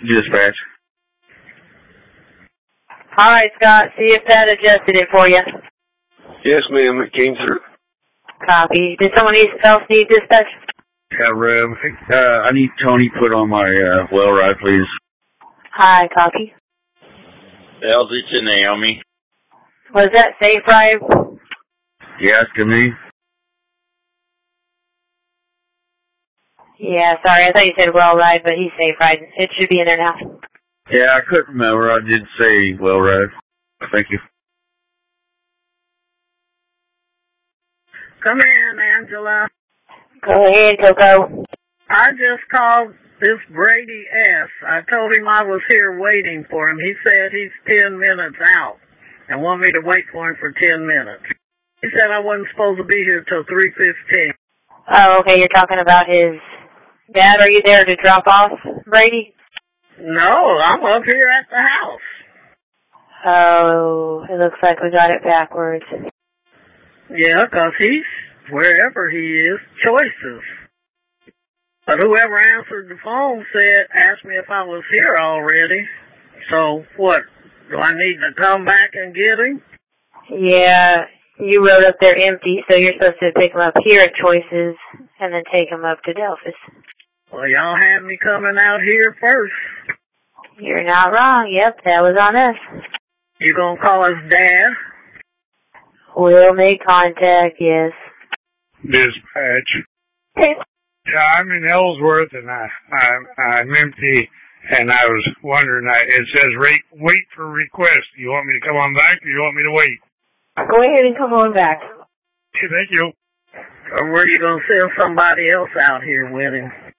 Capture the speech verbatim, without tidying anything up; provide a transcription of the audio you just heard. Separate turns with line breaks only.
Dispatch.
All right, Scott. See if that adjusted it for you.
Yes, ma'am. It came through.
Copy. Did someone else need dispatch?
Yeah, Rev. Uh, I need Tony put on my uh, well ride, please.
Hi, copy.
Elsie to Naomi.
Was that safe ride?
You asking me?
Yeah, sorry. I thought you said well ride, but he's safe ride. It should be in there now.
Yeah, I couldn't remember. I did say well ride. Thank you.
Come in, Angela.
Go ahead, Coco.
I just called this Brady S. I told him I was here waiting for him. He said he's ten minutes out and want me to wait for him for ten minutes. He said I wasn't supposed to be here till three fifteen.
Oh, okay. You're talking about his dad. Are you there to drop off, Brady?
No, I'm up here at the house.
Oh, it looks like we got it backwards.
Yeah, 'cause he's wherever he is, choices. But whoever answered the phone said, asked me if I was here already. So what, do I need to come back and get him?
Yeah, you rode up there empty, so you're supposed to pick him up here at Choices and then take him up to Delphus.
Well, y'all had me coming out here first.
You're not wrong. Yep, that was on us.
You gonna call his dad?
We'll make contact, yes.
Dispatch.
Hey.
Yeah, I'm in Ellsworth, and I, I, I'm empty, and I was wondering, I, it says wait, wait for request. You want me to come on back, or you want me to wait?
Go ahead and come on back.
Okay, thank you.
Or were you gonna send somebody else out here with him?